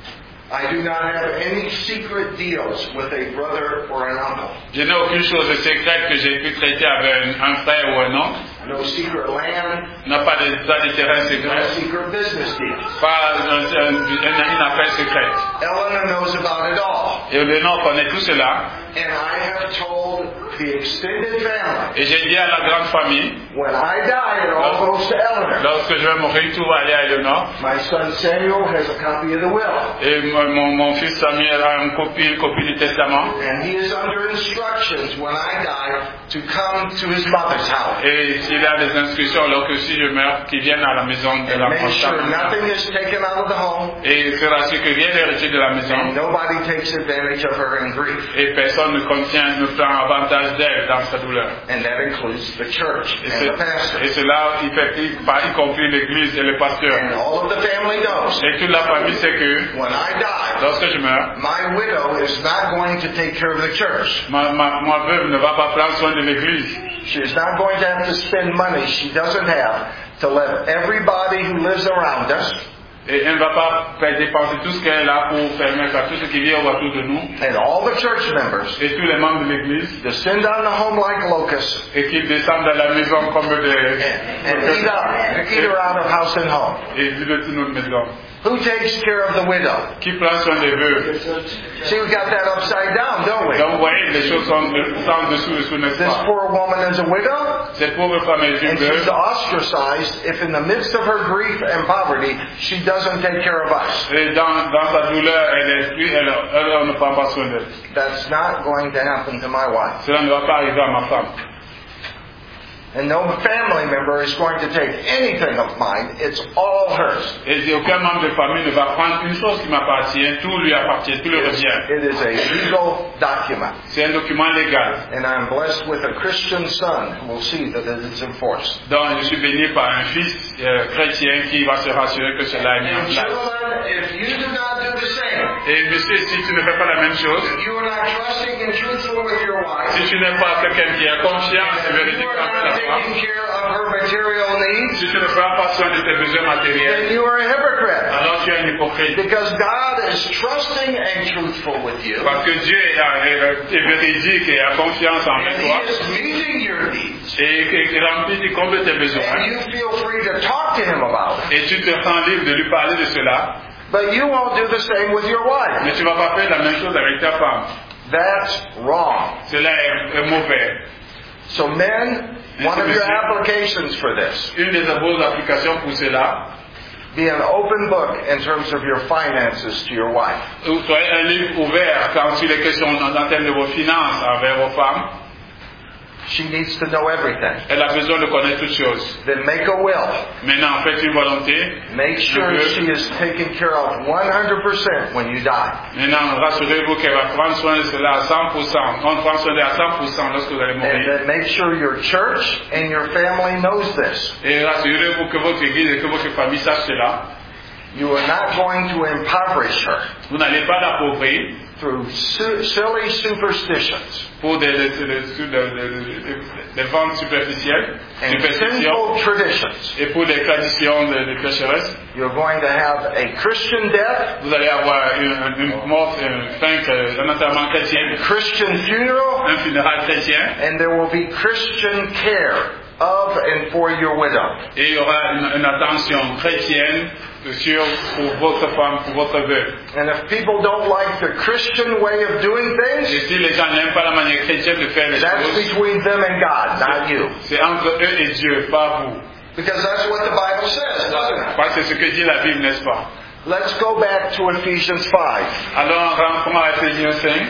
I do not have any secret deals with a brother or an uncle. Je n'ai aucune chose de secrète que j'ai pu traiter avec un, un frère ou un oncle. No secret land. On n'a pas de, pas de terrain No secret. secret business deals. Pas un, un, un, une affaire secrète. Eleanor knows about it all. Et Léonore connaît tout cela. And I have told the extended family, Et j'ai dit à la grande famille, when I die, it all goes to Eleanor. lorsque je vais mourir, tout va aller à Léonore. My son Samuel has a copy of the will. Et mon, mon, mon fils Samuel a une copie, une copie du testament. And he is under instructions when I die to come to his mother's house. Et s'il a des instructions, alors que si je meurs, qu'il vienne à la maison de la And make sure femme. nothing is taken out of the home. Et fera ce que rien l'héritier de la And maison. nobody takes advantage of her in grief. Et personne ne contient, ne prend avantage d'elle dans sa douleur. And that includes the church Et, and c'est- the pastor. et cela, il fait y, y compris l'église et le pasteur. And all of the family knows, Et toute la famille sait que, when I die, lorsque je meurs, my widow is not going to take care of the church. ma, ma, ma veuve ne va pas prendre soin de l'église. She is not going to have to spend money she doesn't have to let everybody who lives around us Et elle ne va pas faire dépenser tout ce qu'elle a pour permettre à tout ce qui vient autour de nous, and all the church members et tous les membres de l'église, descend on the home like locusts et qu'ils descendent à la maison comme des... and eat up, eat her out of house and home. Et vivent de toute notre maison. Who takes care of the widow? Qui prend soin des veuves? See, we got that upside down, don't we? Donc vous voyez, les choses sont en dessous dessous, n'est-ce This pas? poor woman is a widow, Cette pauvre femme est une and she's veuve, ostracized if in the midst of her grief and poverty, she doesn't take care of us. et dans, dans sa douleur, elle est exclue, elle, elle, elle ne prend pas soin d'elle. That's not going to happen to my wife. Cela ne va pas arriver à ma femme. And no family member is going to take anything of mine. It's all hers. Et aucun membre de famille ne va prendre une chose qui m'appartient, tout lui appartient, tout lui revient. It is a legal document. C'est un document légal. And I'm blessed with a Christian son who will see that it is enforced. Donc je suis béni par un fils euh, chrétien qui va se rassurer que cela est mis en And place. children, if you do not do the same, Et monsieur, si tu ne fais pas la même chose, if you are not trusting and truthful with your wife, si tu n'es pas quelqu'un qui a confiance et if you véridique are envers not la femme, taking care of her material needs, si tu ne prends pas soin de tes besoins matériels, then you are a hypocrite. alors tu es un hypocrite. Because God is trusting and truthful with you. Parce que Dieu est, est, est véridique et a confiance envers And toi. He is meeting your needs. Et qui remplit, qui comble tes And besoins. you feel free to talk to Him about it. Et tu te sens libre de lui parler de cela. But you won't do the same with your wife. Mais tu ne vas pas faire la même chose avec ta femme. That's wrong. Cela est, est mauvais. So men, one of your applications for this, Une des vos applications pour cela, be an open book in terms of your finances to your wife. soyez un livre ouvert quand sur les questions en termes de vos finances envers vos femmes. She needs to know everything. Elle a besoin de connaître toutes choses. Then make a will. Maintenant, faites une volonté. Make sure she is taken care of one hundred percent when you die. Maintenant, rassurez-vous qu'elle va prendre soin de cela à cent pour cent. On prend soin d'elle à cent pour cent lorsque vous allez And mourir. then make sure your church and your family knows this. Et rassurez-vous que votre église et que votre famille sachent cela. You are not going to impoverish her Vous n'allez pas l'appauvrir through su- silly superstitions pour des, des, des, des, des, des ventes superficielles, and superstitions, sinful traditions. et pour des traditions de, de pécheresses. You're going to have a Christian death, Vous allez avoir une, une mort, une fin, un enterrement chrétien, Christian funeral, un funérail chrétien, and there will be Christian care of and for your widow. et il y aura une, une attention chrétienne sur pour votre femme, pour votre veuve. And if people don't like the Christian way of doing Et things, si les gens n'aiment pas la manière chrétienne de faire les that's choses, between them and God, not you. c'est entre eux et Dieu, pas vous. Because that's what the Bible says, doesn't it? Parce que c'est ce que dit la Bible, n'est-ce pas? Let's go back to Ephesians five. Alors, rentrons à Éphésiens cinq.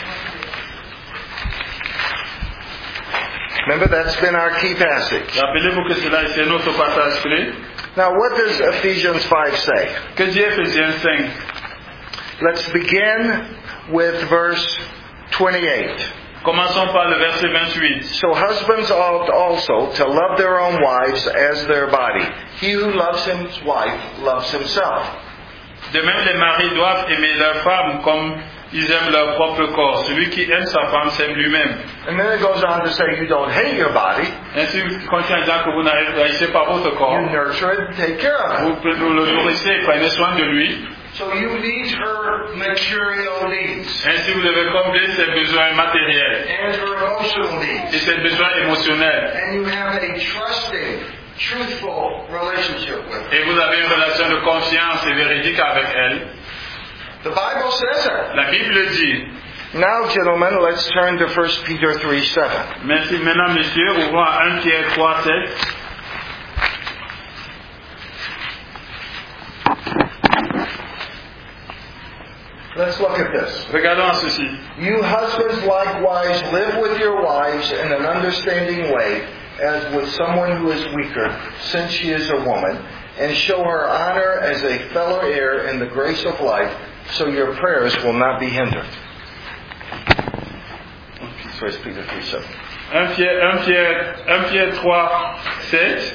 Remember, that's been our key passage. Rappelez-vous que cela c'est notre passage clé. Now, what does Ephesians five say? Que dit Éphésiens cinq? Let's begin with verse twenty-eight. Commençons par le verset vingt-huit. So husbands ought also to love their own wives as their body. He who loves his wife loves himself. De même, les maris doivent aimer leurs femmes comme ils aiment leur propre corps. Celui qui aime sa femme s'aime lui-même. And then it goes on to say you don't hate your body, Ainsi, continue à dire que vous n'haïssez pas votre corps. you nurture it, take care of it. Vous, vous le nourrissez, prenez soin de lui. So you meet her material needs Ainsi, vous devez combler ses besoins matériels and her emotional et needs. ses besoins émotionnels. And you have a trusting, truthful relationship with her. Et vous avez une relation de confiance et véridique avec elle. The Bible says it. La Bible dit. Now, gentlemen, let's turn to First Peter three seven. Merci. Maintenant, messieurs, ouvrons à un Pierre trois sept. Let's look at this. Regardons ceci. You husbands likewise live with your wives in an understanding way, as with someone who is weaker, since she is a woman, and show her honor as a fellow heir in the grace of life, so your prayers will not be hindered. First Peter three seven. un Pierre, un Pierre, un Pierre trois sept.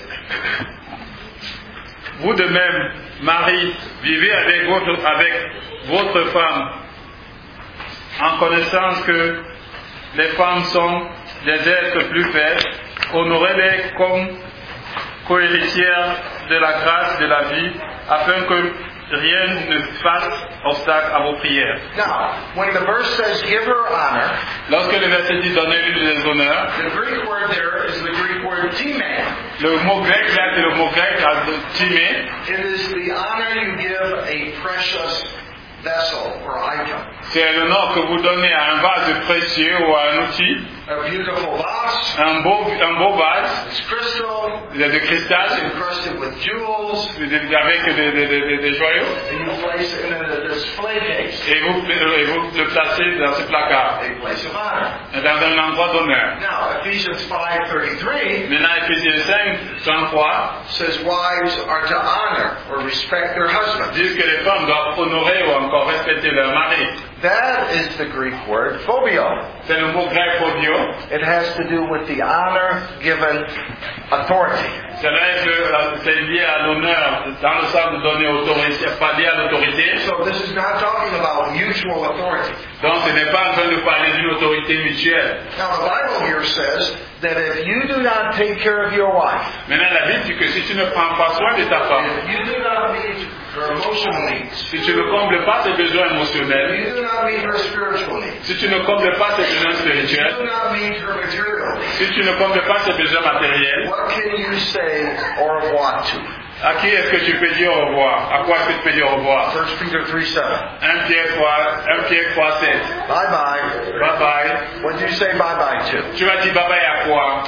Vous de même, Marie, vivez avec votre, avec votre femme, en connaissance que les femmes sont des êtres plus faibles. Honorez-les comme cohéritières de la grâce de la vie, afin que rien ne fasse obstacle à vos prières. Now, when the verse says give her honor, Lorsque le verset dit donnez-lui des honneurs, the Greek word there is the Greek word time. le mot grec là c'est le mot grec timé. It is the honor you give a precious vessel or item. C'est l'honneur que vous donnez à un vase précieux ou à un outil, A beautiful vase, un beau, un beau vase it's crystal, de, de it's cristal encrusted with jewels, de- de- avec des de, de, de, de joyaux, and you place it in a display case, et vous, et vous le placez dans ce placard, a place of honor. dans un endroit d'honneur. Now, Ephesians five thirty-three Maintenant, Éphésiens cinq, trente-trois, says wives are to honor or respect their husbands. dit que les femmes doivent honorer ou encore respecter leur mari. That is the Greek word phobio. C'est le mot grec phobio. It has to do with the honor given authority. C'est vrai que euh, c'est lié à l'honneur, dans le sens de donner autorité, pas lié à l'autorité. So this is not talking about mutual authority. Donc ce n'est pas en train de parler d'une autorité mutuelle. Now the Bible here says that if you do not take care of your wife, Maintenant la Bible dit que si tu ne prends pas soin de ta femme, if you do not meet her emotional needs, si tu ne combles pas ses besoins if émotionnels, you do not meet her spiritual needs, si tu ne combles pas ses besoins if you spirituels, do not meet her material needs, si tu ne combles pas ses besoins matériels, what can you say au revoir to? à qui est-ce que tu peux dire au revoir? À quoi est-ce que tu peux dire au revoir? First Peter three seven. un Pierre trois, un Pierre trois sept. Bye bye. Bye bye. What do you say bye bye to? Tu vas dire bye bye à quoi?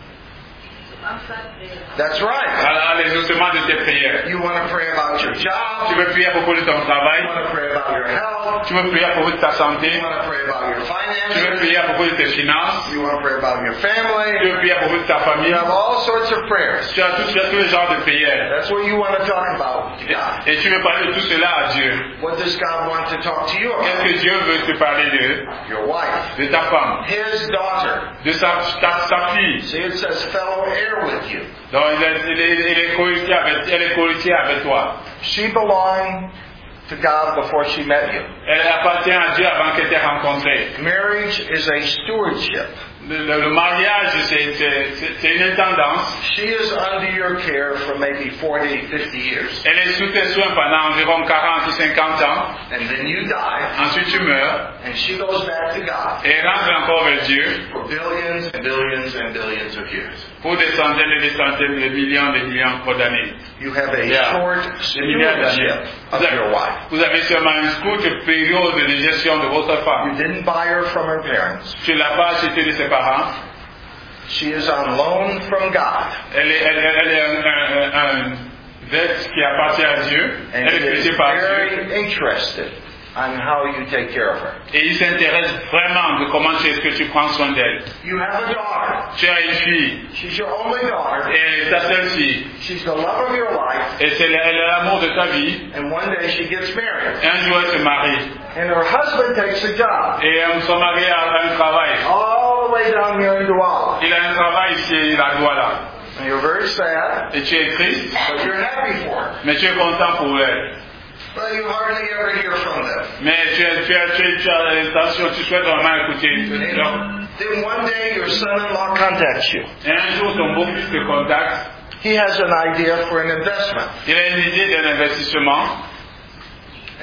That's right. À l'exaucement de tes prières. You want to pray about your job. Tu veux prier à propos de ton You travail. want to pray about your health. Tu veux prier à propos de ta santé. You want to pray about your Tu veux finances. prier à propos de tes finances. You want to pray about your Tu family. veux prier à propos de ta famille. You have all sorts of prayers. Tu as tous, tu as tous les genres de prières. That's what you want to talk about to God. Et tu veux parler de tout cela à Dieu. What does God want to talk to you Qu'est-ce about? que Dieu veut te parler de? Your wife. De ta femme. His daughter. De sa, ta, sa fille. See, it says fellow heir with you. Donc il est, il est, il est cohéritier avec, elle est cohéritière avec toi. She belonged to God before she met you. Elle appartient à Dieu avant qu'elle t'ait rencontré. Marriage is a stewardship. Le, le, le mariage, c'est, c'est, c'est, c'est une intendance. She is under your care for maybe forty, fifty years. Elle est sous tes soins pendant environ quarante ou cinquante ans. And then you die, Ensuite tu meurs. and she goes back to God Et elle rentre encore vers Dieu for billions and billions and billions of years. pour des centaines et des centaines de millions et des millions encore d'années. You have a Yeah. short Des milliards d'années. stewardship Vous of your avez, wife. vous avez seulement une courte période de gestion de votre You femme. didn't buy her from her parents. Tu ne l'as pas achetée de ses parents. She is on loan from God. Elle est, elle, elle est un, un, un, un dette qui appartient à Dieu. And Elle est he is prêtée par Dieu. very interested on how you take care of her. Et il s'intéresse vraiment de comment est-ce que tu prends soin d'elle. You have a daughter. Tu as une fille. She's your only daughter. Et ta seule fille. She's the love of your life. Et c'est, elle est l'amour de ta vie. And one day she gets married. Et un jour elle se marie. And her husband takes a job. Et euh, son mari a un travail. All the way down here in Douala. Il a un travail ici à Douala. And you're very sad, Et tu es triste, but you're happy for her. mais tu es content pour elle. But you hardly ever hear from them. Mais tu, es, tu, es, tu, es, tu as l'intention, tu souhaites vraiment écouter. Donc, Then one day your son-in-law contacts you. et un jour, ton beau-fils te contacte. He has an idea for an investment. Il a une idée d'un investissement.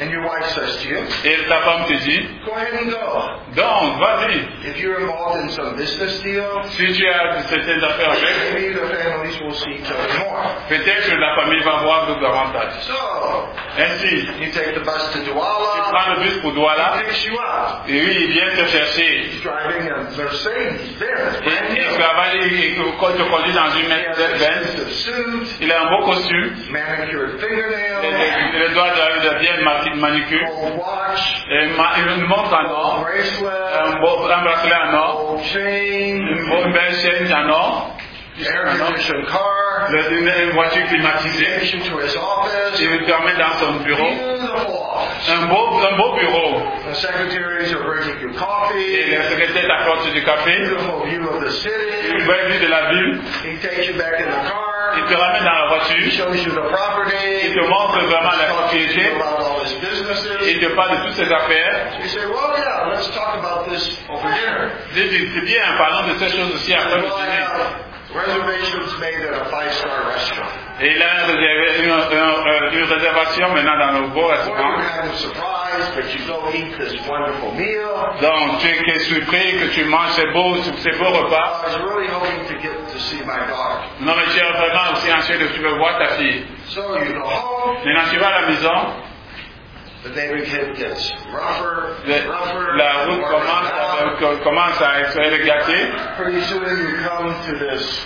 And your wife says to you, et ta femme te dit, go ahead and go. donc, vas-y. If you're involved in some business deal, Si tu as certaines affaires avec, maybe the families will see each other more. peut-être que la famille va voir d'autres avantages. So, Ainsi, you take the bus to tu Douala, prends le bus pour Douala, he picks you up. et lui, il vient te chercher. He's driving a Mercedes Benz, Et brand il new. travaille, il te conduit dans une He has Mercedes an Benz. expensive suit, Il a un beau costume, manicured fingernails, les, les doigts de, de bien mani- manucure, gold watch, et ma- une montre en or, bracelet, un, beau, un bracelet en or, gold chain, une, beau- une belle chaîne en or, air conditioned car, le- une, une voiture climatisée. takes you to his office, Il lui permet dans son bureau, beautiful office. un beau, un beau bureau. The secretaries are bringing you Et coffee, le secrétaire t'apporte du café, beautiful view of the une city. belle vue de la ville. He takes you back in the Il car. te ramène dans la He voiture. shows you the Il property. te montre vraiment la Talks to you propriété. about all his Il businesses. te parle de toutes ses affaires. You say, well, yeah, let's talk about this over dinner. Il dit, c'est bien, parlons de ces choses aussi après le Well, I dîner. have reservations made at a five-star restaurant. Et il a réservé une, une- une réservation maintenant dans le beau Well, restaurant. you're kind of surprised, but you go eat this wonderful meal. Donc, tu es surpris que tu manges ces beaux, ces beaux repas. I was really hoping to get to see my daughter. Non, mais tu es vraiment aussi anxieux de tu veux voir ta fille. So you go home. Maintenant, tu vas à la maison. The neighborhood gets rougher, Le- rougher. la route more commence à, rough. co- commence à être gâtée. Pretty soon you come to this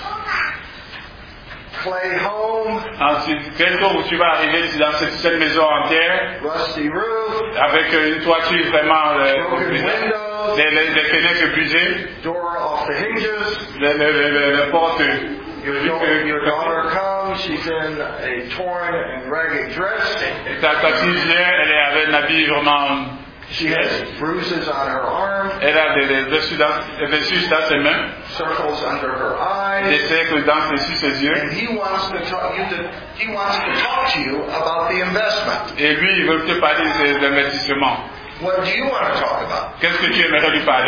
clay home, Ensuite, très tôt, tu vas arriver dans cette, cette maison en terre, rusty roof, avec une toiture vraiment euh, broken brisée, windows, les, les, les fenêtres brisées, door off the hinges. les, les, les, les, les portes. Your, da- your daughter comes, she's in a torn and ragged dress. Ta, ta fille vient, elle est avec un habit vraiment. She has bruises on her arm, Elle a des, des dessus dans, des dessus dans ses mains, circles under her des eyes, cercles dans dessus ses yeux. and he wants to talk you to, he wants to talk to you about the investment. Et lui, il veut te parler des investissements. What do you want to talk about? Qu'est-ce que tu aimerais lui parler?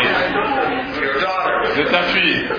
Your daughter. De ta fille.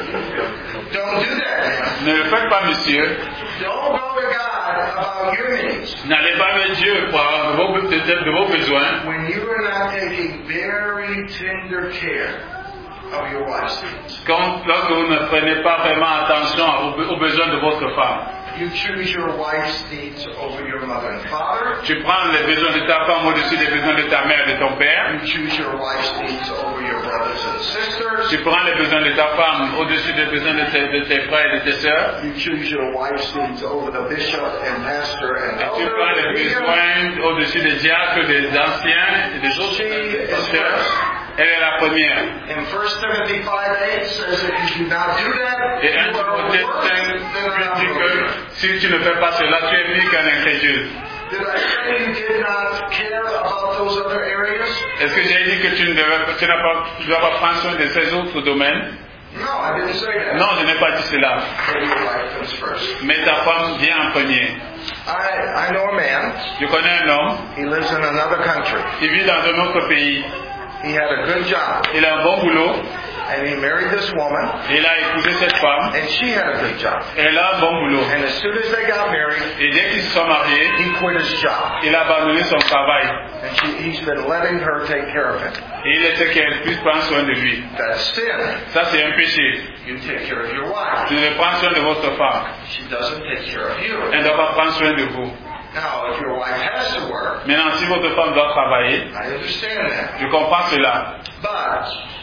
Don't do that. Ne le faites pas, monsieur. Don't go to God about your needs N'allez pas avec Dieu pour avoir de vos, de, de- de vos besoins when you are not taking very tender care of your wife's needs. quand, lorsque vous ne prenez pas vraiment attention à vos, aux besoins de votre femme. You choose your wife's needs over your mother and father. Tu prends les besoins de ta femme au-dessus des besoins de ta mère et de ton père. You choose your wife's needs over your brothers and sisters. Tu prends les besoins de ta femme au-dessus des besoins de tes, de tes frères et de tes sœurs. You choose your wife's needs over the bishop and pastor and Tu prends les elder. besoins au-dessus des diacres, des anciens et des autres pasteurs. Elle est la première. And First Timothy five eight says if you do not do that, Et un you are Timothée worse cinq than dit an que unbeliever. si tu ne fais pas cela, tu es pire qu'un incrédule. Did I say you did not care about those other areas? Est-ce que j'ai dit que tu ne devais, tu n'as pas, tu dois pas prendre soin de ces autres domaines? No, I didn't say that. Non, je n'ai pas dit cela. But your wife comes first. Mais ta femme vient en premier. I, I know a man. Je connais un homme, He lives in another country. il vit dans un autre pays. He had a good job. Il a un bon boulot, And he married this woman. il a épousé cette femme, And she had a good job. elle a un bon boulot. And as soon as they got married, Et dès qu'ils se sont mariés, he quit his job. il a abandonné son travail. And she, he's been letting her take care of him. Et il était qu'elle puisse prendre soin de lui. That's sin. Ça, c'est un péché. You take care of your wife. Tu devez prendre soin de votre femme. She doesn't take care of you. Elle ne doit pas prendre soin de vous. Now, if your wife has to work, Maintenant, si votre femme doit travailler, I understand that. je comprends cela. But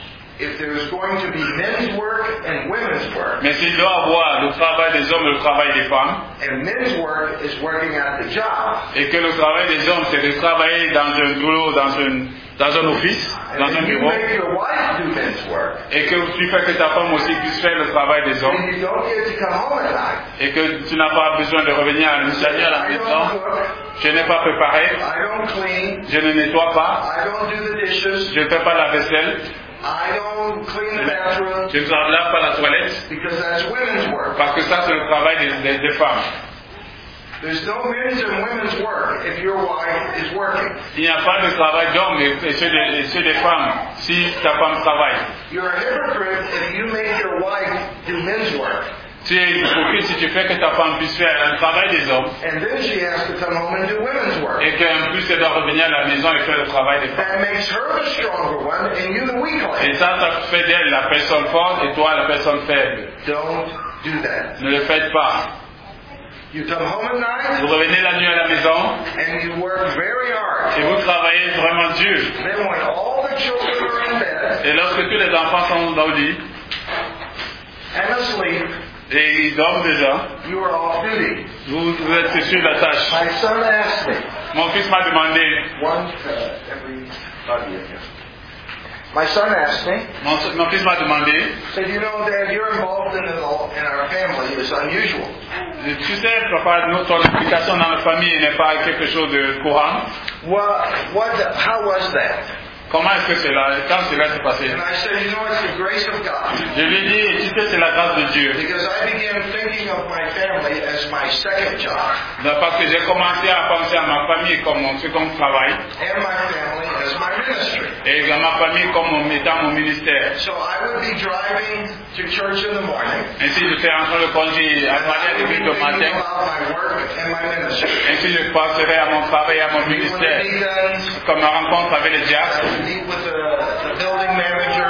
if there's going to be men's work and women's work, Mais s'il doit avoir le travail des hommes et le travail des femmes, and men's work is working at the job, et que le travail des hommes, c'est de travailler dans un boulot, dans un, dans un office, dans and un then you bureau, make your wife do men's work, et que tu fais que ta femme aussi puisse faire le travail des hommes, and you don't get to come home at night. et que tu n'as pas besoin de revenir à l'initiative à la I don't maison, cook, je n'ai pas préparé, I don't clean, je ne nettoie pas, I don't do the dishes, je ne fais pas la vaisselle, I don't clean the bathroom, je ne lave pas la toilette, because that's women's work. parce que ça c'est le travail des, des, des femmes. There's no men's and women's work if your wife is working. Il n'y a pas de travail d'hommes et ceux des, et ceux des femmes si ta femme travaille. You're a hypocrite if you make your wife do men's work. Tu es hypocrite si tu fais que ta femme puisse faire un travail des hommes and then she has to come home and do women's work. et qu'en plus elle doit revenir à la maison et faire le travail des femmes. That makes her the stronger one and you the weak Et link. ça, ça fait d'elle la personne forte et toi la personne faible. Don't do that. Ne le faites pas. You come home at night Vous revenez la nuit à la maison and you work very et hard. vous travaillez vraiment dur. Then when all the children are in bed Et lorsque tous les enfants sont dans le lit and asleep, et ils dorment déjà, you are off duty. vous, vous êtes sur la tâche. My son asked me, Mon fils m'a demandé, one uh, everybody in here. My son asked me, mon, mon fils m'a demandé, said, you know, Dad, you're involved in, it all, in our family is unusual. tu sais, papa, nous, ton implication dans la famille n'est pas quelque chose de courant. What, what, how was that? Comment est-ce que cela, quand cela s'est passé? And I said, you know, it's the grace of God. Je lui ai dit, tu sais, c'est la grâce de Dieu. Because I began thinking of my family as my second job, Parce que j'ai commencé à penser à ma famille comme mon second travail and my family as my ministry. et à ma famille comme mon, étant mon ministère. So I would be driving to church in the morning, Ainsi, j'étais en train de conduire à and partir I de would be l'église le thinking matin. about my work and my ministry. Ainsi, je passerai à mon travail, à mon Meet with the ministère. deacons, Comme ma rencontre avec les diacres, meet with the, the building manager,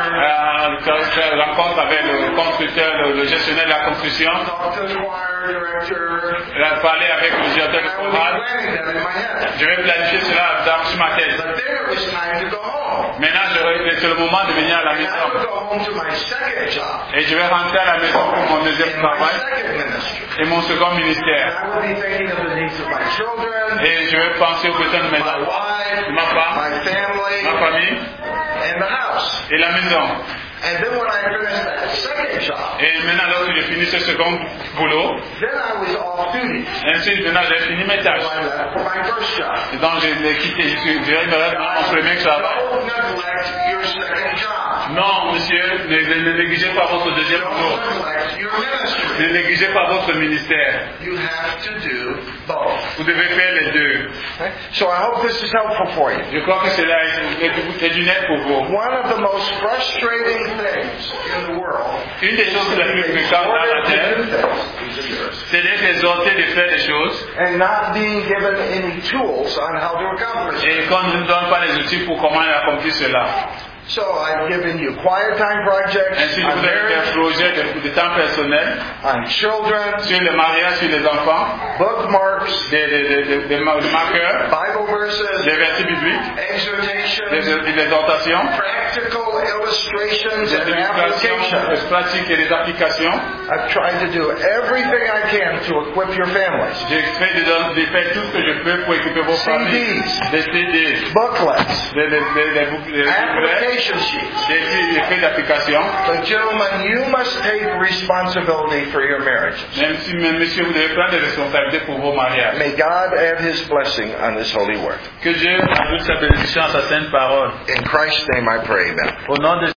euh, rencontre avec le constructeur, le, le gestionnaire de la construction, talk to the choir director, euh, parler avec le directeur and de I would be chorale. planning that in my head. Je vais planifier cela dans sur ma tête. But then it was time to go home. Maintenant, je- c'est le moment de venir à la And I would maison. go home to my second job Et je vais rentrer à la maison pour mon deuxième in my travail second ministry. et mon second And ministère. I would be thinking of the needs of my children, Et je vais penser aux besoins de mes my enfants, wife, de ma femme, my family, ma famille and the house. et la maison. And then when I finished that second job, Et maintenant, lorsque j'ai fini ce second boulot, then I was off duty. ensuite, maintenant, j'ai fini mes So tâches. I left for my first job. Et donc, je l'ai quitté. Je suis- je vais me rendre à mon premier travail. Don't neglect your second job. Non, monsieur, ne, ne- ne négligez pas votre deuxième Don't boulot. neglect your ministry. Ne négligez pas votre ministère. You have to do both. Vous devez faire les deux. Okay? So I hope this is helpful for you. Je crois que cela est, est, est d'une aide pour vous. One of the most frustrating things in the world Une des choses les plus fréquentes dans la terre, c'est d'être exhorté de faire des choses and not being given any tools on how to accomplish it. et qu'on ne nous donne pas les outils pour comment accomplir cela. So I've given you quiet time projects Ainsi, je on vous ai fait marriage, un projet de, de temps personnel on children, sur le mariage, sur les enfants, bookmarks, des, des, des, des, des ma- des marqueurs, Bible verses, des versets bibliques, exhortations, des, des exhortations, practical illustrations des and illustrations applications. pratiques et des applications. I've tried to do everything I can to equip your families. J'essaie de, don- de faire tout ce que je peux pour équiper vos familles. Des C D, Booklets, des, des, des, des, bouc- des livrets, application sheets. des des faits d'application. But gentlemen, you must take responsibility for your marriages. Même si, mais monsieur, vous devez prendre des responsabilités pour vos mariages. May God add His blessing on this holy word. Que Dieu ajoute sa bénédiction à sa sainte parole. In Christ's name I pray, amen. Au nom de